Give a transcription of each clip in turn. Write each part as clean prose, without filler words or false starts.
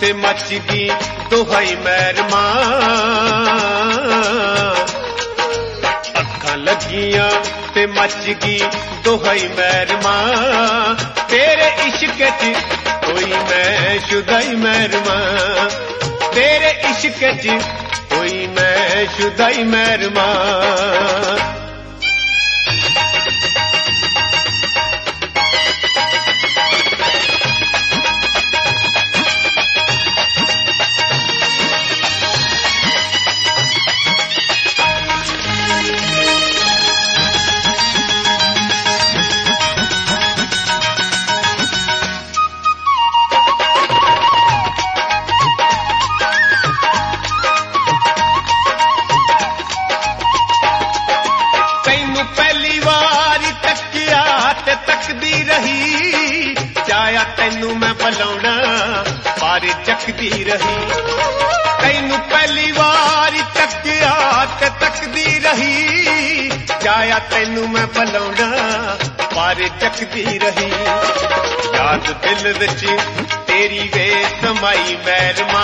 ते मच गई दुहाई मैरमा अखां लगियां ते मच गई दुहाई मैरमा तेरे इश्क च कोई मैं शुदाई मैरमा तेरे इश्क च कोई मैं शुदाई मैरमा चाया तैनू मैं बुलाउणा पर चकदी रही तैनू पहली बार तकिया ते तकदी रही चाया तैनू मैं बुलाउणा पर चकदी रही याद दिल विच तेरी वे समाई मैरमा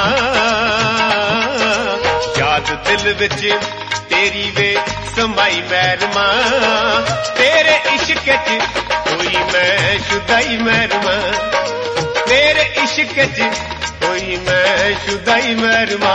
याद दिल विच तेरी वे समाई मैरमा तेरे इश्क च कोई मैं शुदाई मैरमा तेरे इश्क च कोई मैं शुदाई मैरमा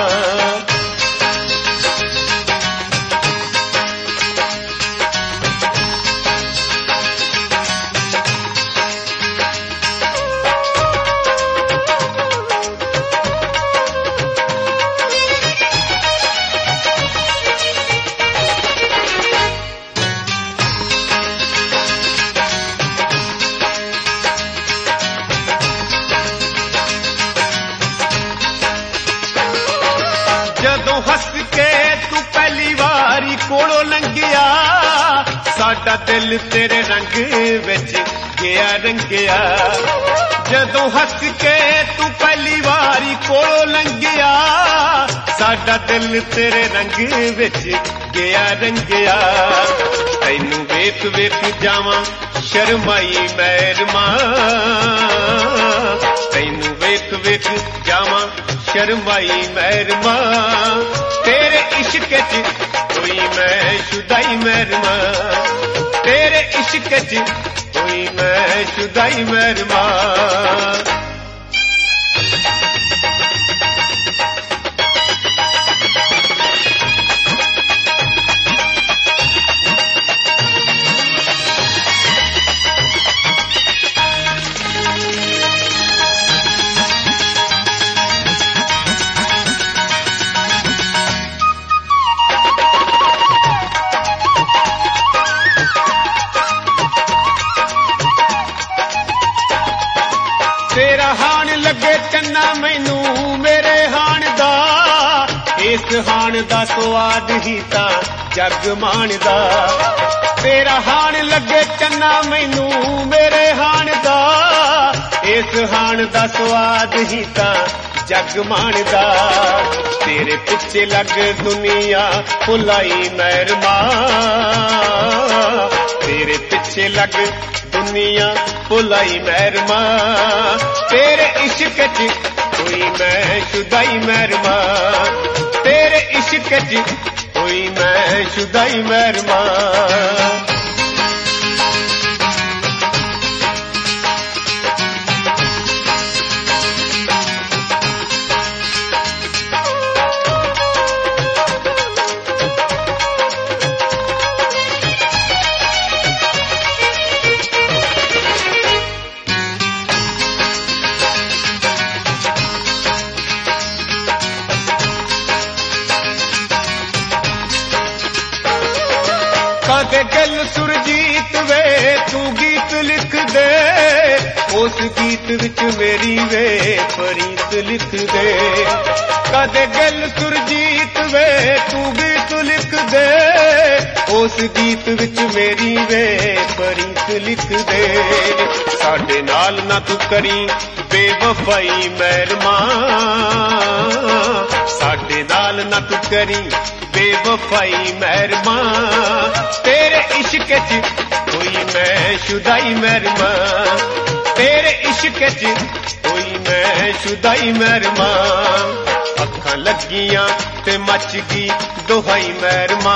जदों हस के तू पहली बारी कोलों लंघिया साडा दिल तेरे रंग विच गया रंगिया जदों हस के तू पहली बारी कोलों लंघिया साडा दिल तेरे रंग विच गया रंगिया तैनू वेख वेख जावां शर्माई मैरमा तैनू वेख वेख जावां शर्माई मैरमा तेरे इश्क च कोई मैं शुदाई मैरमा तेरे इश्क च कोई मैं शुदाई मैरमा तेरा हाण लगे चन्ना मैनू मेरे हाण दा इस हाण दा स्वाद ही ता जग माणदा तेरा हाण लगे चन्ना मैनू मेरे हाण दा इस हाण दा स्वाद ही ता जग माणदा तेरे पिछे लग दुनिया भुलाई मैरमा तेरे पिछे लग दुनिया भुलाई मैरमा तेरे इश्क च कोई मैं शुदाई मैरमा तेरे इश्क च कोई मैं शुदाई मैरमा कदे गल सुरजीत वे तू गीत लिख दे उस गीत विच मेरी वे फरीत लिख दे कदे गल सुरजीत वे तू गीत लिख दे उस गीत विच मेरी वे फरीत लिख दे साडे नाल ना तू करी बेवफाई मैरमा साडे नाल ना तू करी बेवफाई मैरमा तेरे इश्क च कोई मैं शुदाई मैरमा तेरे इश्क च कोई मैं शुदाई मैरमा अखां लगियां ते मच गई दोहाई मैरमा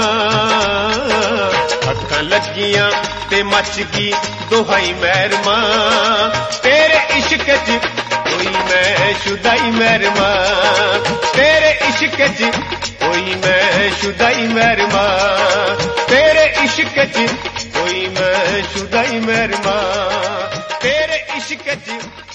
अखां लगियां ते मच गई दोहाई मैरमा तेरे इश्क च कोई मैं शुदाई मैरमा तेरे इश्क च कोई मैं शुदाई मैरमा तेरे इश्क च कोई मैं शुदाई मैरमा तेरे इश्क च